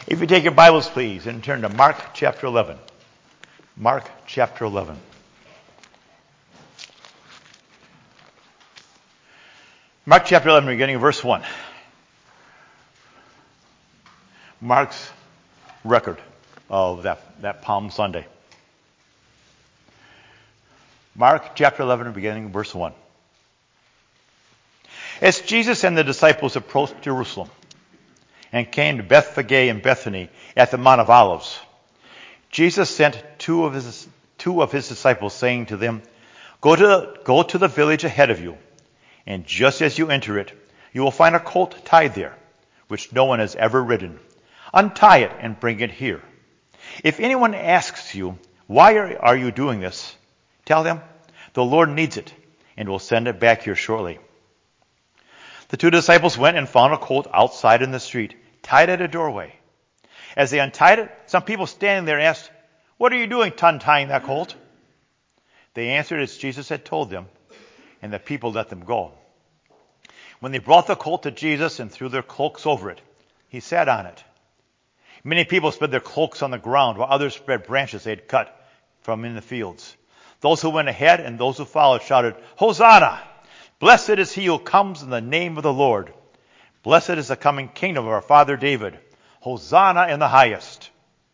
If you take your Bibles, please, and turn to Mark chapter 11. Mark chapter 11. Mark chapter 11, beginning of verse 1. Mark's record of that Palm Sunday. Mark chapter 11, beginning of verse 1. As Jesus and the disciples approached Jerusalem and came to Bethphage and Bethany at the Mount of Olives, Jesus sent two of his disciples, saying to them, Go to the village ahead of you, and just as you enter it, you will find a colt tied there, which no one has ever ridden. Untie it and bring it here. If anyone asks you, Why are you doing this? Tell them, the Lord needs it, and will send it back here shortly. The two disciples went and found a colt outside in the street, tied at a doorway. As they untied it, some people standing there asked, What are you doing untying that colt? They answered as Jesus had told them, and the people let them go. When they brought the colt to Jesus and threw their cloaks over it, he sat on it. Many people spread their cloaks on the ground, while others spread branches they had cut from in the fields. Those who went ahead and those who followed shouted, Hosanna! Blessed is he who comes in the name of the Lord. Blessed is the coming kingdom of our father David. Hosanna in the highest.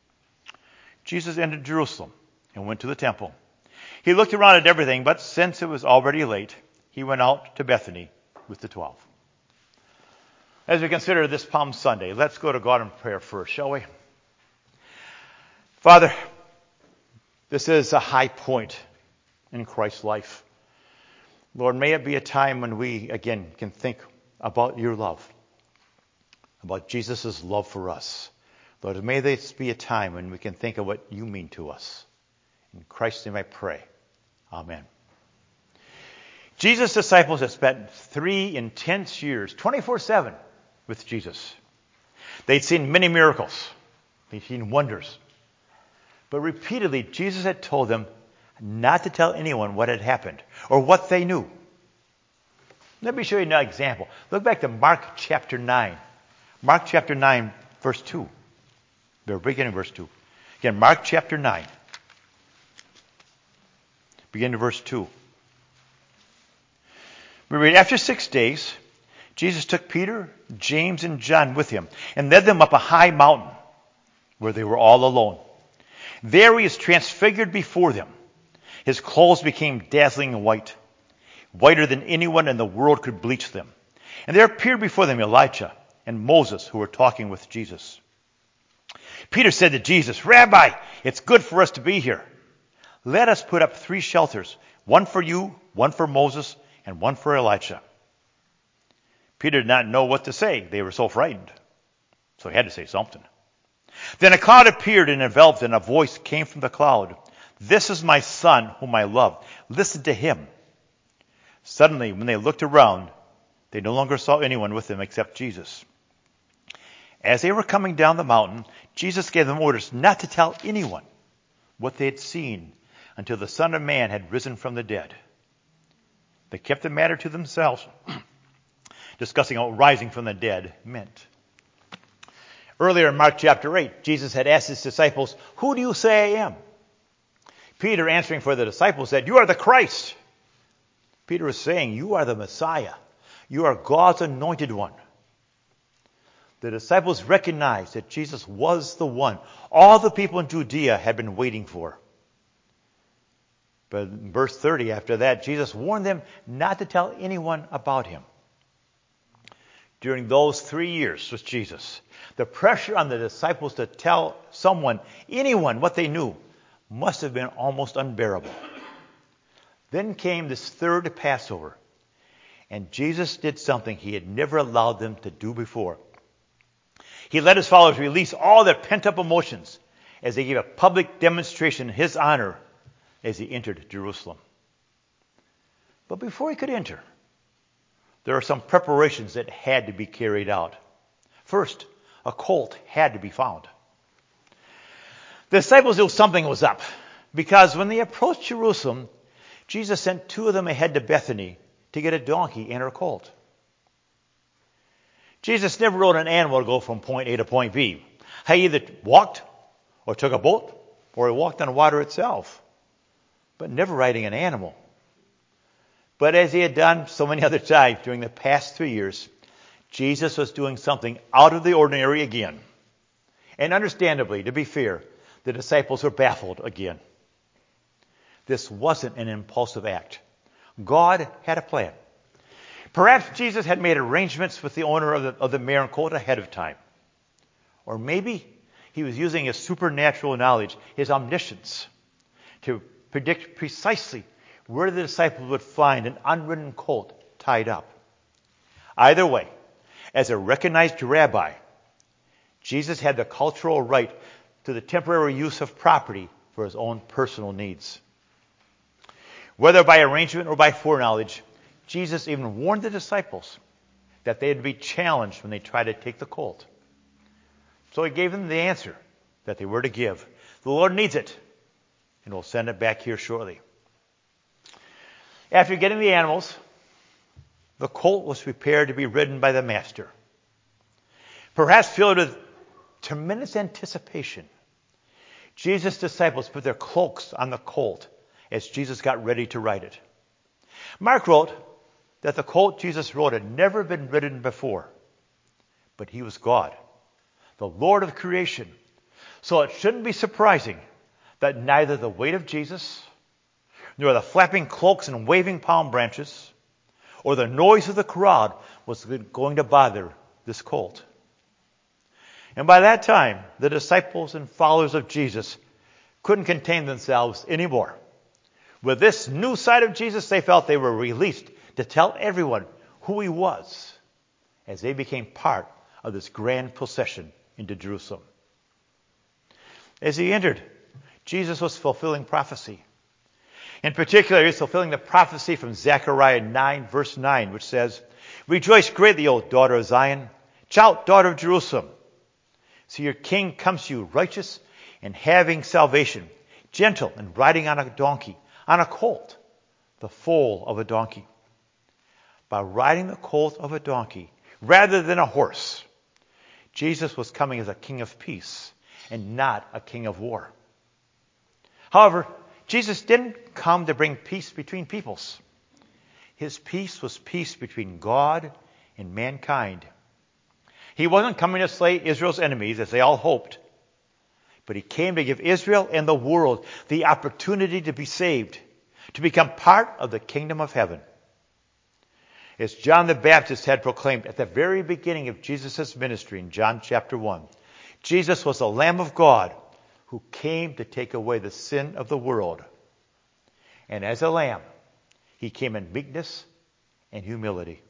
Jesus entered Jerusalem and went to the temple. He looked around at everything, but since it was already late, he went out to Bethany with the 12. As we consider this Palm Sunday, let's go to God in prayer first, shall we? Father, this is a high point in Christ's life. Lord, may it be a time when we, again, can think about your love, about Jesus' love for us. Lord, may this be a time when we can think of what you mean to us. In Christ's name I pray. Amen. Jesus' disciples had spent 3 intense years, 24/7, with Jesus. They'd seen many miracles. They'd seen wonders. But repeatedly, Jesus had told them not to tell anyone what had happened or what they knew. Let me show you an example. Look back to Mark chapter 9. Mark chapter 9, verse 2. The beginning of verse 2. Again, Mark chapter 9. Beginning of verse 2. We read, After 6 days, Jesus took Peter, James, and John with him and led them up a high mountain where they were all alone. There he is transfigured before them. His clothes became dazzling white, whiter than anyone in the world could bleach them. And there appeared before them Elijah and Moses, who were talking with Jesus. Peter said to Jesus, Rabbi, it's good for us to be here. Let us put up 3 shelters, one for you, one for Moses, and one for Elijah. Peter did not know what to say. They were so frightened. So he had to say something. Then a cloud appeared and enveloped, and a voice came from the cloud. This is my son, whom I love. Listen to him. Suddenly, when they looked around, they no longer saw anyone with them except Jesus. As they were coming down the mountain, Jesus gave them orders not to tell anyone what they had seen until the Son of Man had risen from the dead. They kept the matter to themselves, discussing what rising from the dead meant. Earlier in Mark chapter 8, Jesus had asked his disciples, Who do you say I am? Peter, answering for the disciples, said, You are the Christ. Peter was saying, You are the Messiah. You are God's anointed one. The disciples recognized that Jesus was the one all the people in Judea had been waiting for. But in verse 30, after that, Jesus warned them not to tell anyone about him. During those 3 years with Jesus, the pressure on the disciples to tell someone, anyone, what they knew must have been almost unbearable. Then came this third Passover, and Jesus did something he had never allowed them to do before. He let his followers release all their pent-up emotions as they gave a public demonstration in his honor as he entered Jerusalem. But before he could enter, there are some preparations that had to be carried out. First, a colt had to be found. The disciples knew something was up, because when they approached Jerusalem, Jesus sent 2 of them ahead to Bethany to get a donkey and her colt. Jesus never rode an animal to go from point A to point B. He either walked or took a boat or he walked on water itself, but never riding an animal. But as he had done so many other times during the past 3 years, Jesus was doing something out of the ordinary again. And understandably, to be fair, the disciples were baffled again. This wasn't an impulsive act. God had a plan. Perhaps Jesus had made arrangements with the owner of the mare and colt ahead of time. Or maybe he was using his supernatural knowledge, his omniscience, to predict precisely where the disciples would find an unridden colt tied up. Either way, as a recognized rabbi, Jesus had the cultural right to the temporary use of property for his own personal needs. Whether by arrangement or by foreknowledge, Jesus even warned the disciples that they would be challenged when they tried to take the colt. So he gave them the answer that they were to give. The Lord needs it, and we'll send it back here shortly. After getting the animals, the colt was prepared to be ridden by the master. Perhaps filled with tremendous anticipation, Jesus' disciples put their cloaks on the colt as Jesus got ready to ride it. Mark wrote that the colt Jesus rode had never been ridden before, but he was God, the Lord of creation. So it shouldn't be surprising that neither the weight of Jesus, nor the flapping cloaks and waving palm branches, or the noise of the crowd was going to bother this colt. And by that time, the disciples and followers of Jesus couldn't contain themselves anymore. With this new side of Jesus, they felt they were released to tell everyone who he was as they became part of this grand procession into Jerusalem. As he entered, Jesus was fulfilling prophecy. In particular, he was fulfilling the prophecy from Zechariah 9, verse 9, which says, "Rejoice greatly, O daughter of Zion. Shout, daughter of Jerusalem. See, your king comes to you, righteous and having salvation, gentle and riding on a donkey, on a colt, the foal of a donkey." By riding the colt of a donkey rather than a horse, Jesus was coming as a king of peace and not a king of war. However, Jesus didn't come to bring peace between peoples. His peace was peace between God and mankind. He wasn't coming to slay Israel's enemies, as they all hoped, but he came to give Israel and the world the opportunity to be saved, to become part of the kingdom of heaven. As John the Baptist had proclaimed at the very beginning of Jesus' ministry in John chapter 1, Jesus was the Lamb of God who came to take away the sin of the world. And as a lamb, he came in meekness and humility.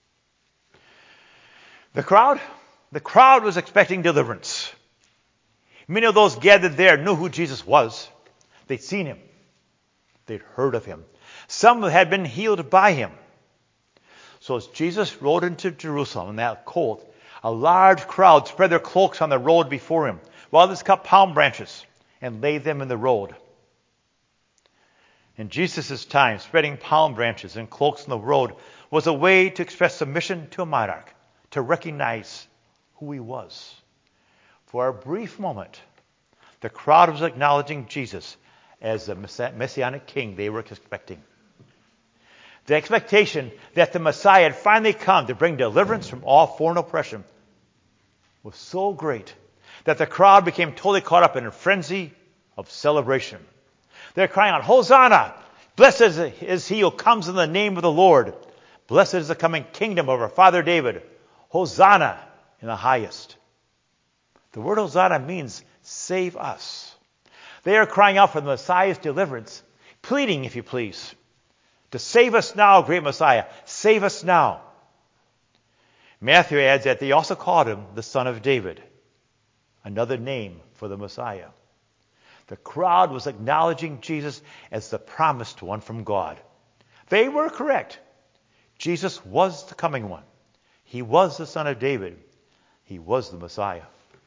The crowd was expecting deliverance. Many of those gathered there knew who Jesus was. They'd seen him. They'd heard of him. Some had been healed by him. So as Jesus rode into Jerusalem in that colt, a large crowd spread their cloaks on the road before him, while others cut palm branches and laid them in the road. In Jesus' time, spreading palm branches and cloaks on the road was a way to express submission to a monarch, to recognize who he was. For a brief moment, the crowd was acknowledging Jesus as the messianic king they were expecting. The expectation that the Messiah had finally come to bring deliverance from all foreign oppression was so great that the crowd became totally caught up in a frenzy of celebration. They're crying out, "Hosanna! Blessed is he who comes in the name of the Lord. Blessed is the coming kingdom of our father David. Hosanna in the highest." The word Hosanna means save us. They are crying out for the Messiah's deliverance, pleading, if you please, to save us now, great Messiah. Save us now. Matthew adds that they also called him the Son of David, another name for the Messiah. The crowd was acknowledging Jesus as the promised one from God. They were correct. Jesus was the coming one. He was the Son of David. He was the Messiah.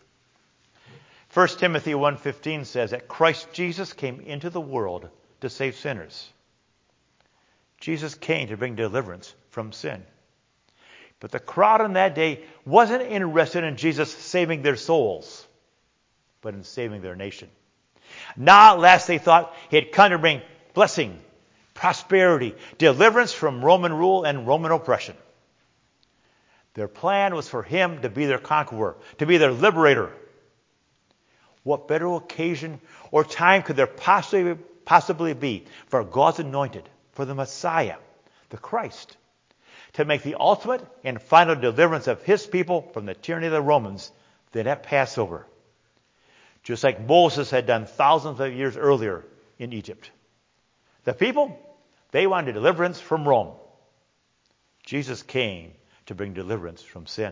1 Timothy 1:15 says that Christ Jesus came into the world to save sinners. Jesus came to bring deliverance from sin. But the crowd on that day wasn't interested in Jesus saving their souls. but in saving their nation. Now at last they thought he had come to bring blessing, prosperity, deliverance from Roman rule and Roman oppression. Their plan was for him to be their conqueror, to be their liberator. What better occasion or time could there possibly be for God's anointed, for the Messiah, the Christ, to make the ultimate and final deliverance of his people from the tyranny of the Romans than at Passover, just like Moses had done thousands of years earlier in Egypt. The people, they wanted deliverance from Rome. Jesus came to bring deliverance from sin.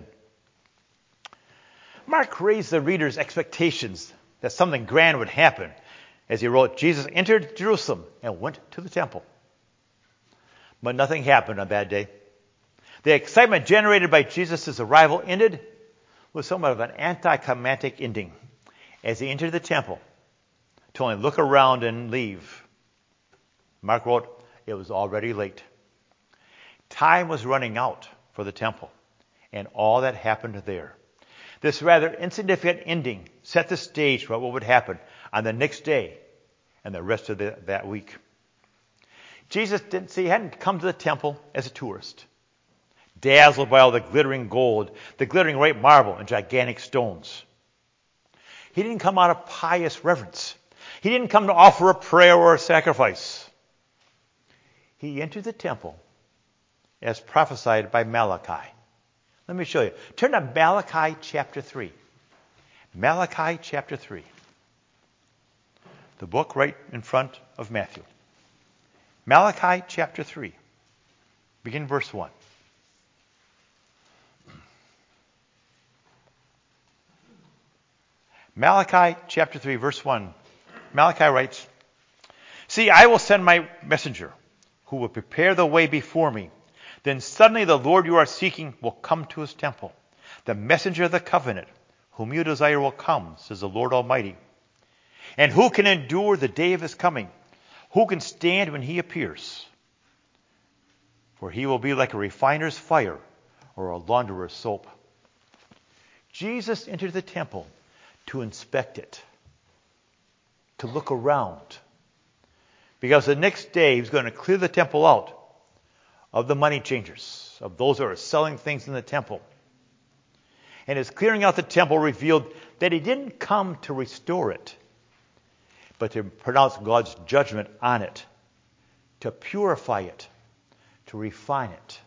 Mark raised the reader's expectations that something grand would happen as he wrote, Jesus entered Jerusalem and went to the temple. But nothing happened on that day. The excitement generated by Jesus' arrival ended with somewhat of an anticlimactic ending as he entered the temple to only look around and leave. Mark wrote, it was already late. Time was running out for the temple and all that happened there. This rather insignificant ending set the stage for what would happen on the next day and the rest of that week. Jesus hadn't come to the temple as a tourist, dazzled by all the glittering gold, the glittering white marble, and gigantic stones. He didn't come out of pious reverence. He didn't come to offer a prayer or a sacrifice. He entered the temple as prophesied by Malachi. Let me show you. Turn to Malachi chapter 3. Malachi chapter 3. The book right in front of Matthew. Malachi chapter 3. Begin verse 1. Malachi chapter 3, verse 1. Malachi writes, See, I will send my messenger, who will prepare the way before me. Then suddenly the Lord you are seeking will come to his temple. The messenger of the covenant, whom you desire, will come, says the Lord Almighty. And who can endure the day of his coming? Who can stand when he appears? For he will be like a refiner's fire or a launderer's soap. Jesus entered the temple to inspect it, to look around. Because the next day he was going to clear the temple out of the money changers, of those who are selling things in the temple. And his clearing out the temple revealed that he didn't come to restore it, but to pronounce God's judgment on it, to purify it, to refine it.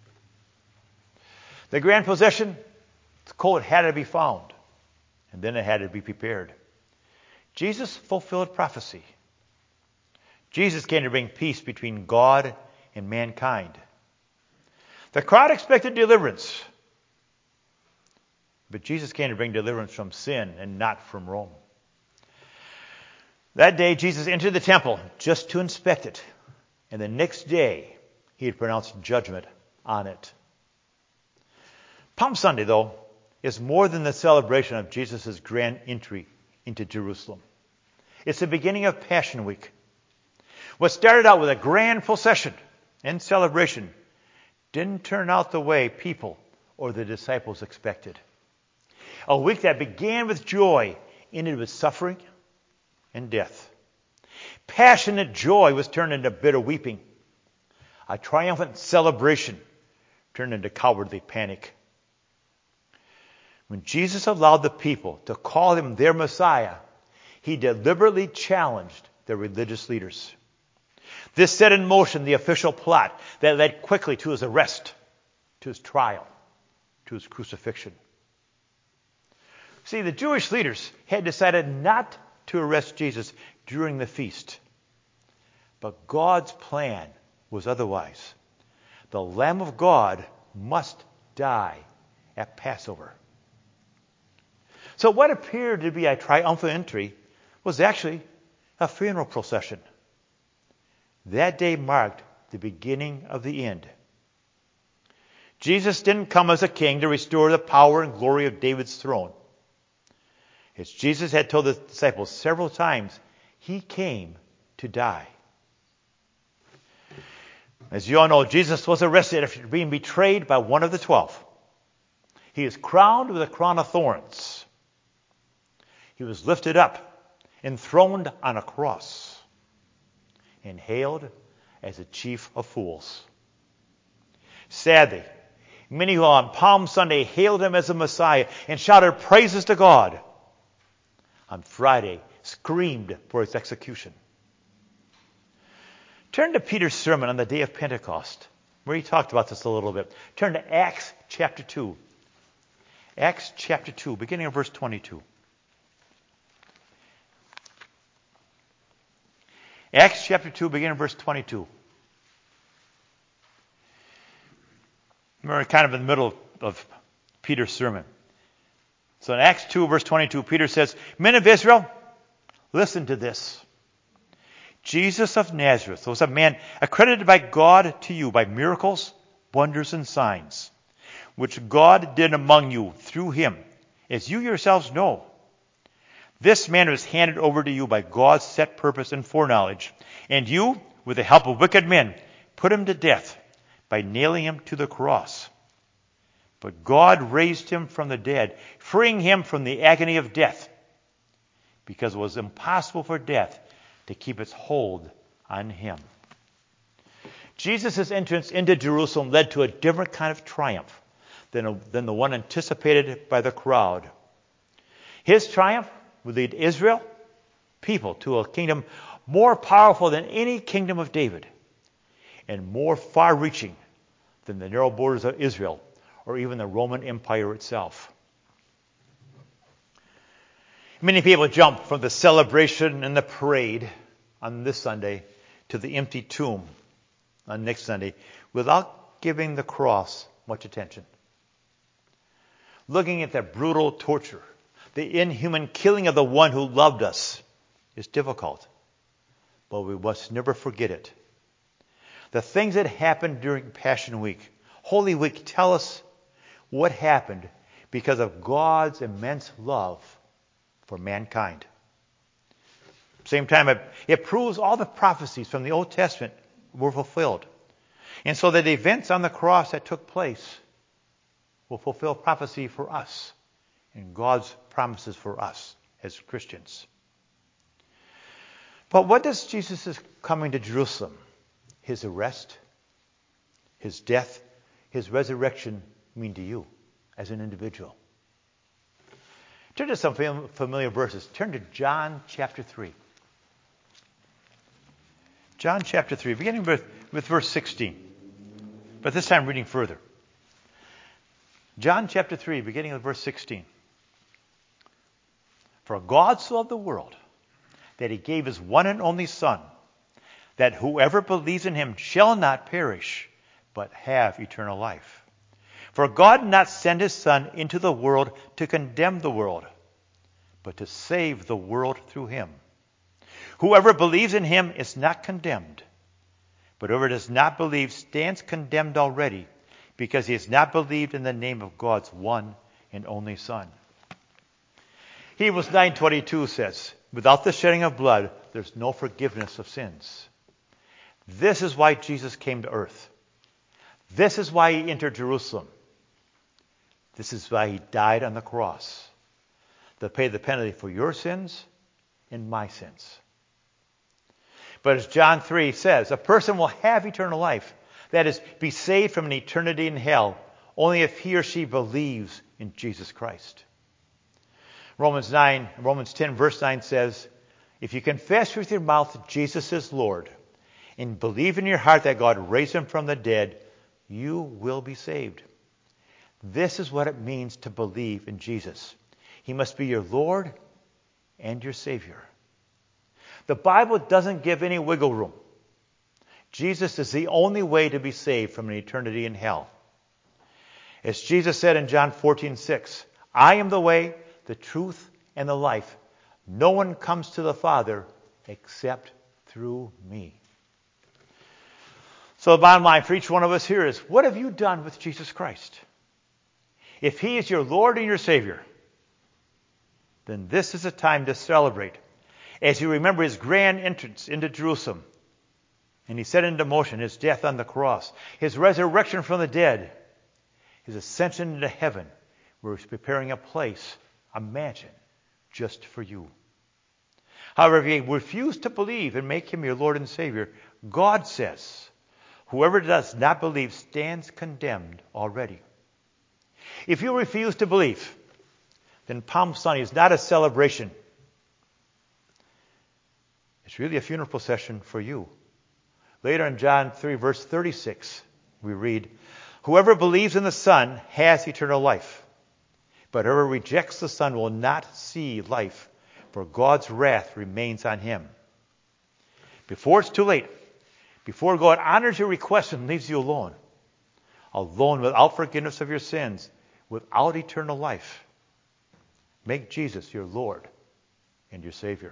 The grand possession, the coat had to be found, and then it had to be prepared. Jesus fulfilled prophecy. Jesus came to bring peace between God and mankind. The crowd expected deliverance, but Jesus came to bring deliverance from sin and not from Rome. That day, Jesus entered the temple just to inspect it, and the next day, he had pronounced judgment on it. Palm Sunday, though, is more than the celebration of Jesus' grand entry into Jerusalem. It's the beginning of Passion Week. What started out with a grand procession and celebration didn't turn out the way people or the disciples expected. A week that began with joy ended with suffering and death. Passionate joy was turned into bitter weeping. A triumphant celebration turned into cowardly panic. When Jesus allowed the people to call him their Messiah, he deliberately challenged the religious leaders. This set in motion the official plot that led quickly to his arrest, to his trial, to his crucifixion. See, the Jewish leaders had decided not to arrest Jesus during the feast. But God's plan was otherwise. The Lamb of God must die at Passover. So what appeared to be a triumphal entry was actually a funeral procession. That day marked the beginning of the end. Jesus didn't come as a king to restore the power and glory of David's throne. As Jesus had told the disciples several times, he came to die. As you all know, Jesus was arrested after being betrayed by one of the 12. He is crowned with a crown of thorns. He was lifted up, enthroned on a cross, and hailed as the chief of fools. Sadly, many who on Palm Sunday hailed him as the Messiah and shouted praises to God, on Friday screamed for his execution. Turn to Peter's sermon on the day of Pentecost, where he talked about this a little bit. Turn to Acts chapter 2. Acts chapter 2, beginning of verse 22. Acts chapter 2, beginning of verse 22. We're kind of in the middle of Peter's sermon. So in Acts 2, verse 22, Peter says, "Men of Israel, listen to this. Jesus of Nazareth was a man accredited by God to you by miracles, wonders, and signs, which God did among you through him, as you yourselves know. This man was handed over to you by God's set purpose and foreknowledge, and you, with the help of wicked men, put him to death by nailing him to the cross. But God raised him from the dead, freeing him from the agony of death, because it was impossible for death to keep its hold on him." Jesus' entrance into Jerusalem led to a different kind of triumph than the one anticipated by the crowd. His triumph would lead Israel, people, to a kingdom more powerful than any kingdom of David and more far-reaching than the narrow borders of Israel or even the Roman Empire itself. Many people jump from the celebration and the parade on this Sunday to the empty tomb on next Sunday without giving the cross much attention. Looking at the brutal torture, the inhuman killing of the one who loved us is difficult, but we must never forget it. The things that happened during Passion Week, Holy Week, tell us what happened because of God's immense love for mankind. Same time, it proves all the prophecies from the Old Testament were fulfilled. And so that the events on the cross that took place will fulfill prophecy for us and God's promises for us as Christians. But what does Jesus' coming to Jerusalem, his arrest, his death, his resurrection mean to you as an individual? Turn to some familiar verses. Turn to John chapter 3. John chapter 3, beginning with verse 16. But this time reading further. John chapter 3, beginning with verse 16. "For God so loved the world that he gave his one and only Son, that whoever believes in him shall not perish, but have eternal life. For God did not send his Son into the world to condemn the world, but to save the world through him. Whoever believes in him is not condemned, but whoever does not believe stands condemned already, because he has not believed in the name of God's one and only Son." Hebrews 9:22 says, "Without the shedding of blood, there's no forgiveness of sins." This is why Jesus came to earth. This is why he entered Jerusalem. This is why he died on the cross, to pay the penalty for your sins and my sins. But as John 3 says, a person will have eternal life, that is, be saved from an eternity in hell, only if he or she believes in Jesus Christ. Romans 10 verse 9 says, "If you confess with your mouth Jesus is Lord, and believe in your heart that God raised him from the dead, you will be saved." This is what it means to believe in Jesus. He must be your Lord and your Savior. The Bible doesn't give any wiggle room. Jesus is the only way to be saved from an eternity in hell. As Jesus said in John 14:6, "I am the way, the truth, and the life. No one comes to the Father except through me." So the bottom line for each one of us here is, what have you done with Jesus Christ? If he is your Lord and your Savior, then this is a time to celebrate as you remember his grand entrance into Jerusalem. And he set into motion his death on the cross, his resurrection from the dead, his ascension into heaven, where he's preparing a place, a mansion just for you. However, if you refuse to believe and make him your Lord and Savior, God says, whoever does not believe stands condemned already. If you refuse to believe, then Palm Sunday is not a celebration. It's really a funeral procession for you. Later in John 3, verse 36, we read, whoever believes in the Son has eternal life, but whoever rejects the Son will not see life, for God's wrath remains on him. Before it's too late, before God honors your request and leaves you alone without forgiveness of your sins, without eternal life, make Jesus your Lord and your Savior.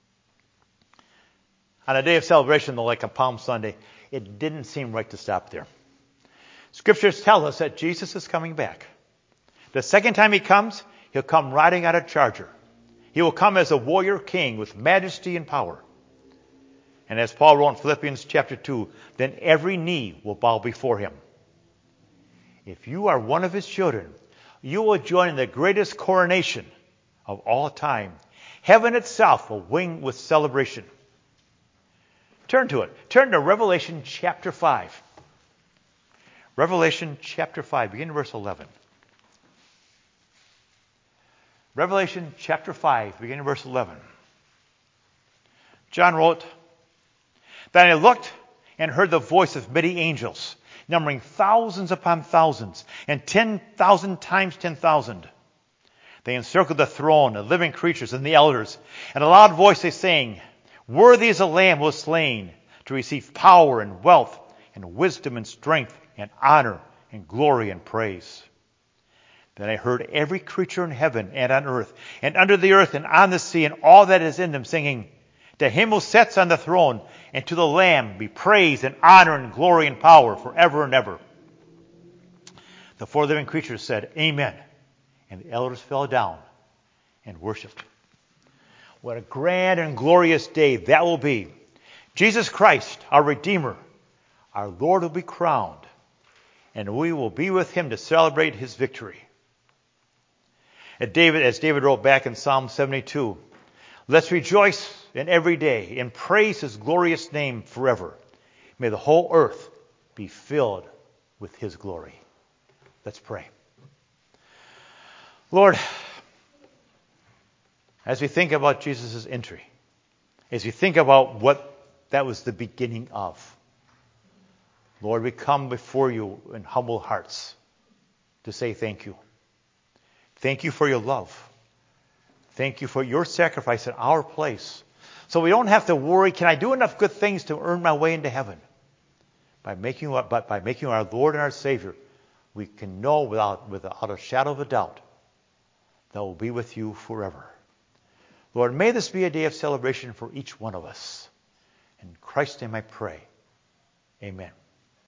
On a day of celebration, though, like a Palm Sunday, it didn't seem right to stop there. Scriptures tell us that Jesus is coming back. The second time he comes, he'll come riding on a charger. He will come as a warrior king with majesty and power. And as Paul wrote in Philippians chapter 2, then every knee will bow before him. If you are one of his children, you will join in the greatest coronation of all time. Heaven itself will ring with celebration. Turn to it. Turn to Revelation chapter 5. Revelation chapter 5, beginning verse 11. Revelation chapter 5, beginning verse 11. John wrote, then I looked and heard the voice of many angels, numbering thousands upon thousands, and 10,000 times 10,000. They encircled the throne, the living creatures, and the elders. And a loud voice they sang, worthy is the Lamb who was slain to receive power and wealth and wisdom and strength and honor and glory and praise. Then I heard every creature in heaven and on earth and under the earth and on the sea and all that is in them singing, to him who sits on the throne and to the Lamb be praise and honor and glory and power forever and ever. The four living creatures said, amen. And the elders fell down and worshiped. What a grand and glorious day that will be. Jesus Christ, our Redeemer, our Lord, will be crowned, and we will be with him to celebrate his victory. As David wrote back in Psalm 72, let's rejoice in every day and praise his glorious name forever. May the whole earth be filled with his glory. Let's pray. Lord, as we think about Jesus' entry, as we think about what that was the beginning of, Lord, we come before you in humble hearts to say thank you. Thank you for your love. Thank you for your sacrifice in our place. So we don't have to worry, can I do enough good things to earn my way into heaven? By making you our Lord and our Savior, we can know without a shadow of a doubt that we'll be with you forever. Lord, may this be a day of celebration for each one of us. In Christ's name I pray. Amen.